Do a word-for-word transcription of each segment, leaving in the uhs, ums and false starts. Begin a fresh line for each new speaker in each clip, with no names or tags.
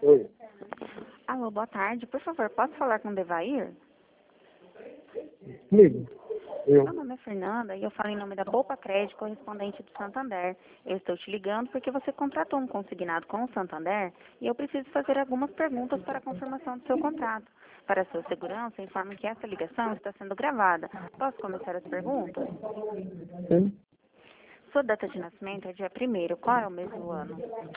Oi.
Alô, boa tarde. Por favor, posso falar com o Devair?
Comigo. Eu.
Meu nome é Fernanda e eu falo em nome da Poupa Crédito, correspondente do Santander. Eu estou te ligando porque você contratou um consignado com o Santander e eu preciso fazer algumas perguntas para a confirmação do seu contrato. Para sua segurança, informo que essa ligação está sendo gravada. Posso começar as perguntas?
Sim.
Sua data de nascimento é dia primeiro. Qual é o mês do ano?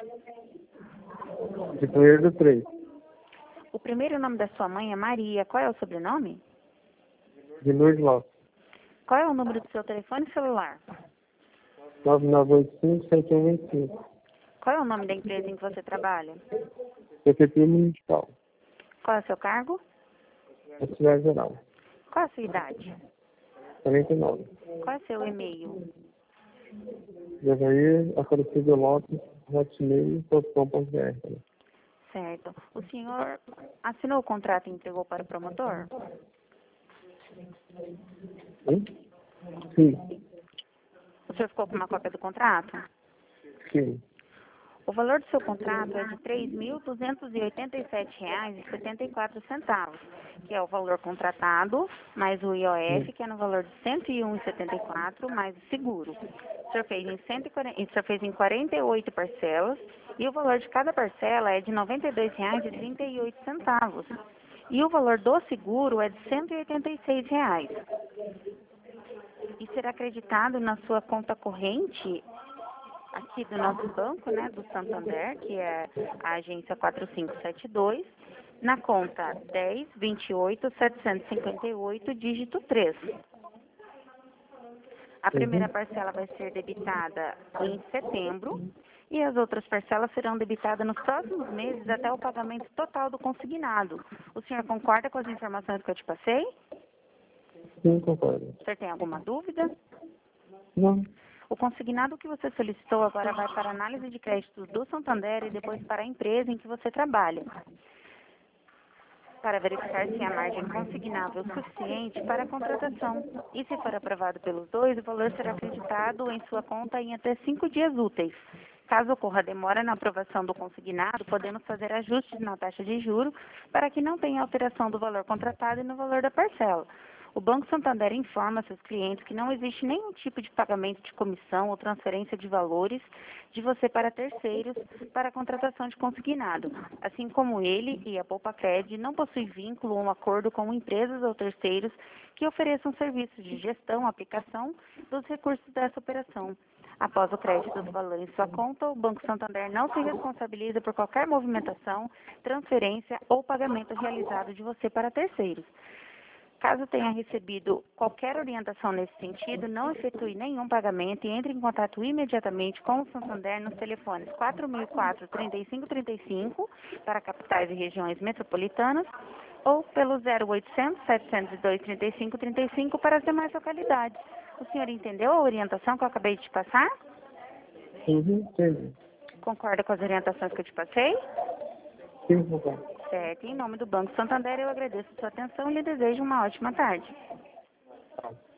De primeiro do três.
O primeiro nome da sua mãe é Maria. Qual é o sobrenome?
De Lourdes Lopes.
Qual é o número do seu telefone celular?
nove nove oito cinco, sete um dois cinco.
Qual é o nome da empresa em que você trabalha?
Prefeitura Municipal.
Qual é o seu cargo?
Auxiliar Geral.
Qual é a sua idade?
quarenta e nove.
Qual é o seu e-mail?
Devair, Aparecido Lopes, hotmail ponto com ponto br.
Certo. O senhor assinou o contrato e entregou para o promotor?
Sim? Sim.
O senhor ficou com uma cópia do contrato?
Sim.
O valor do seu contrato é de três mil duzentos e oitenta e sete reais e setenta e quatro centavos, que é o valor contratado, mais o I O F, que é no valor de cento e um reais e setenta e quatro centavos, mais o seguro. O senhor fez em, cento e quarenta, o senhor fez em quarenta e oito parcelas e o valor de cada parcela é de noventa e dois reais e trinta e oito centavos. E o valor do seguro é de cento e oitenta e seis reais. E será acreditado na sua conta corrente aqui do nosso banco, né, do Santander, que é a agência quatro cinco sete dois, na conta dez, vinte e oito, setecentos e cinquenta e oito, dígito três. A primeira
Uhum.
parcela vai ser debitada em setembro e as outras parcelas serão debitadas nos próximos meses até o pagamento total do consignado. O senhor concorda com as informações que eu te passei?
Sim, concordo.
O senhor tem alguma dúvida?
Não.
O consignado que você solicitou agora vai para a análise de crédito do Santander e depois para a empresa em que você trabalha, para verificar se a margem consignável é suficiente para a contratação. E se for aprovado pelos dois, o valor será acreditado em sua conta em até cinco dias úteis. Caso ocorra demora na aprovação do consignado, podemos fazer ajustes na taxa de juros para que não tenha alteração do valor contratado e no valor da parcela. O Banco Santander informa seus clientes que não existe nenhum tipo de pagamento de comissão ou transferência de valores de você para terceiros para a contratação de consignado, assim como ele e a Poupa Cred não possuem vínculo ou um acordo com empresas ou terceiros que ofereçam serviços de gestão, aplicação dos recursos dessa operação. Após o crédito do valor em sua conta, o Banco Santander não se responsabiliza por qualquer movimentação, transferência ou pagamento realizado de você para terceiros. Caso tenha recebido qualquer orientação nesse sentido, não efetue nenhum pagamento e entre em contato imediatamente com o Santander nos telefones quatro mil e quatro, trinta e cinco trinta e cinco para capitais e regiões metropolitanas ou pelo zero oitocentos, setecentos e dois, trinta e cinco trinta e cinco para as demais localidades. O senhor entendeu a orientação que eu acabei de te passar?
Uhum. Entendi.
Concorda com as orientações que eu te passei?
Sim, concordo.
Certo. Em nome do Banco Santander, eu agradeço a sua atenção e lhe desejo uma ótima tarde.
Tá.